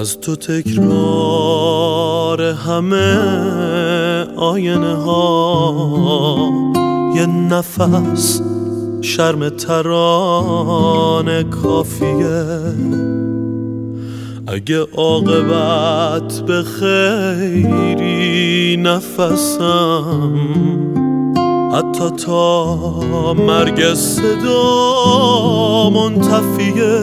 از تو تکرار همه آینه ها، یه نفس شرم ترانه کافیه. اگه عاقبت به خیری نفسم، حتی تا مرگ صدا منتفیه.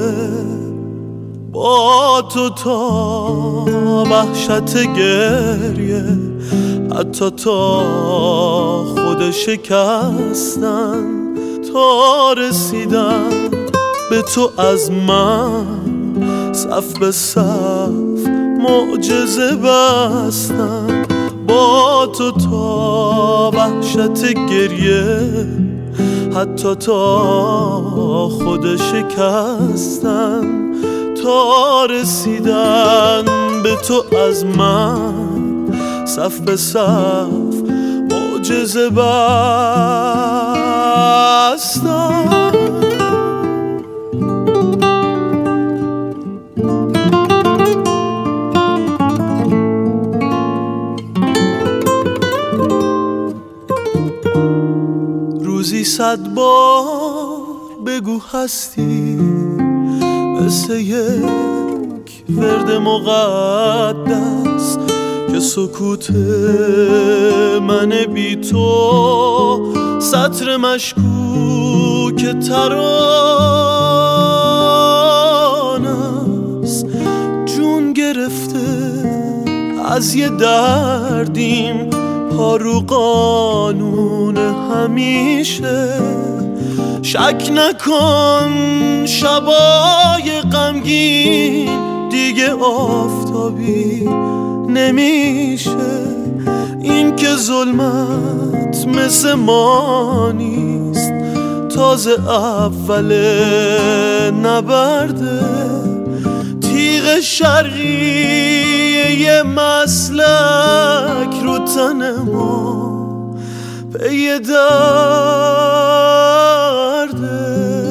با تو تا وحشت گریه، حتی تا خود شکستن، تا رسیدن به تو از من صف به صف معجزه بستن. با تو تا وحشت گریه، حتی تا خود شکستن، تا رسیدن به تو از من صف به صف معجزه بستن. روزی 100 بار بگو هستی، مثل یک ورد مقدس که سکوت من بی تو سطر مشکوک ترانه است. جون گرفته از یه دردیم، پا رو قانون همیشه. شک نکن شبای غمگین دیگه آفتابی نمیشه. این که ظلمت مثل ما نیست، تازه اول نبرده. تیغ شرقی یه مسلک رو تن ما پی درده.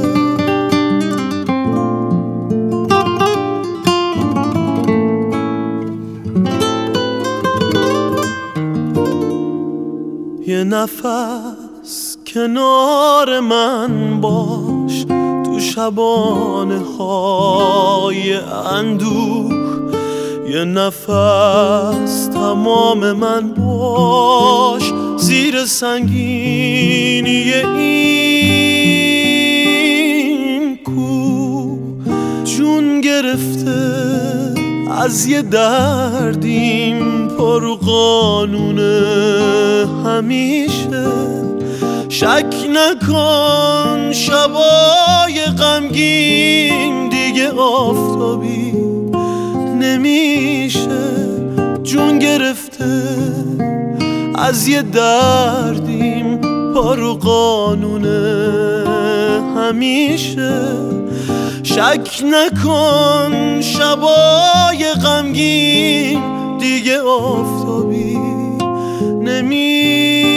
یه نفس کنار من باش تو شبانه های اندوه. یه نفس تمام من باش زیر سنگینی این کوه. جون گرفته از یه دردیم، پا رو قانون همیشه. شک نکن شبای غمگین دیگه آفتابی نمیشه. جون گرفته از یه دردیم، پا رو قانون همیشه. شک نکن شبای غمگین دیگه آفتابی نمیشه.